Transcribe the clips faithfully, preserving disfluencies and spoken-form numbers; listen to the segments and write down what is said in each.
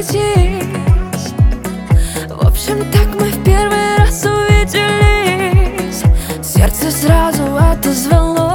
разойтись. В общем, так мы в первый раз увиделись. Сердце сразу отозвалось.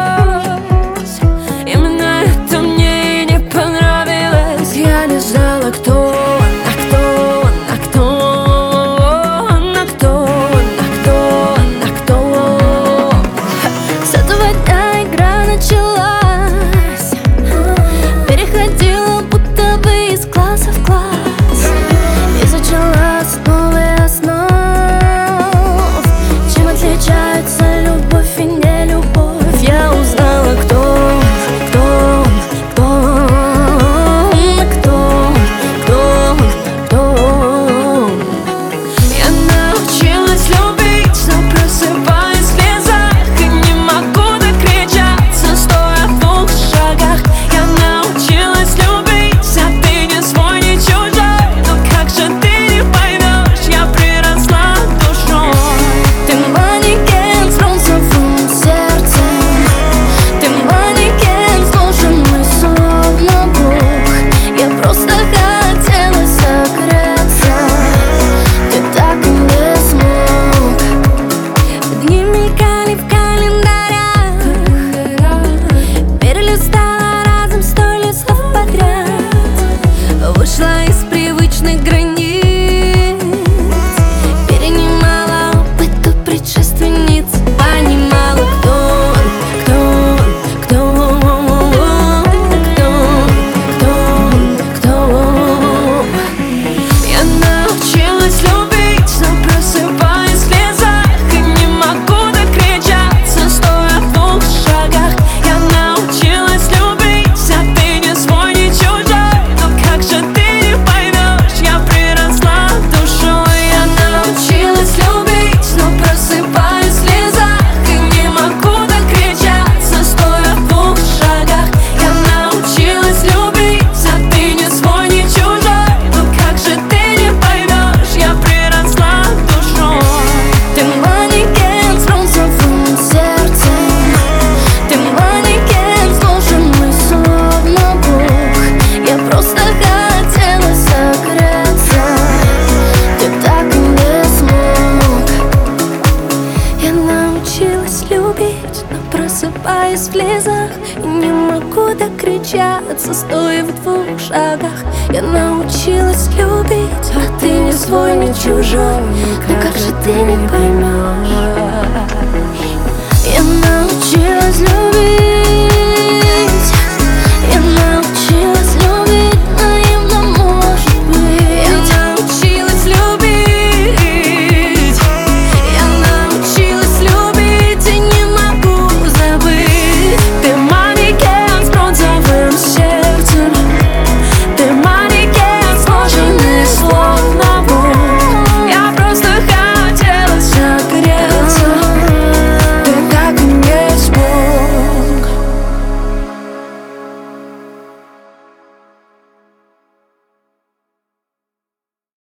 Именно это мне и не понравилось. Я не знала, кто он, а кто он, а кто он, а кто он, а кто он, а кто он. С этого дня игра началась. Переходила будто бы из класса в класс. Изучала основы основ. Чем отличается любовь и не любовь. Я узнала, кто он, кто он, кто он, кто он, кто он, кто он. Я научилась любить, но просыпаюсь в слезах и не могу докричаться, стоя в двух шагах. Я научилась любить, а ты не свой, не чужой. Но как же ты не поймешь, я приросла душой. Ты манекен с бронзовым сердцем. Ты манекен, сложенный словно Бог. Я просто хотела согреться, ты так и не смог. Дни мелькали в календарях. Перелистала разом сто листов подряд. Вышла из привычных границ. Перенимала опыт у предшественниц. Понимала, кто он, кто он, кто он, кто он, кто он, кто он. Я научилась любить, но просыпаюсь в слезах и не могу докричаться, стоя в двух шагах. Я научилась любить, а ты не свой, не чужой. Но как же ты не поймешь, я приросла душой. Я научилась любить, но просыпаюсь в слезах и не могу докричаться, стоя в двух шагах. Я научилась любить, а ты не свой, не чужой. Но как же ты не поймешь, я приросла душой. Ты манекен с бронзовым сердцем. Ты манекен, сложенный словно Бог. Я просто хотела согреться, ты так и не смог. Я научилась любить, но просыпаюсь в слезах и не могу докричаться, стоя в двух шагах. Я научилась любить, а ты не свой, не чужой. Но как же ты не поймешь? Я научилась любить.